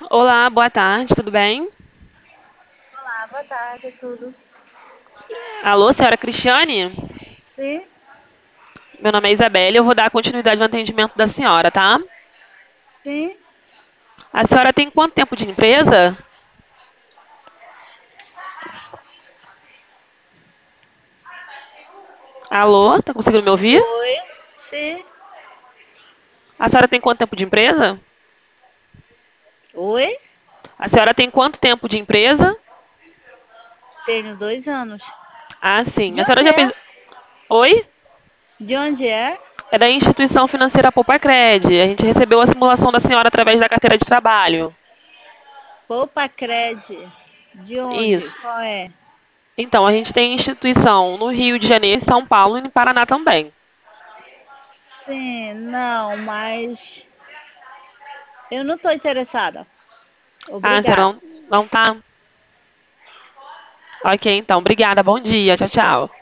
Olá, boa tarde, tudo bem? Olá, boa tarde, tudo? Alô, senhora Cristiane? Sim, Meu nome é Isabelle, eu vou dar continuidade no atendimento da senhora, tá? sim. A senhora tem quanto tempo de empresa? Alô, tá conseguindo me ouvir? Oi, sim. A senhora tem quanto tempo de empresa? Oi, A senhora tem quanto tempo de empresa? tenho 2 anos. Ah, sim. De A senhora onde já é? fez. Oi? De onde é? É da instituição financeira Pouparcred. A gente recebeu a simulação da senhora através da carteira de trabalho. Poupa Cred. De onde? Isso. Qual é? Então, a gente tem instituição no Rio de Janeiro, em São Paulo e no Paraná também. Sim, não, mas eu não estou interessada. Ah, a senhora Obrigada. não tá? Ok, então. Obrigada. Bom dia. Tchau, tchau.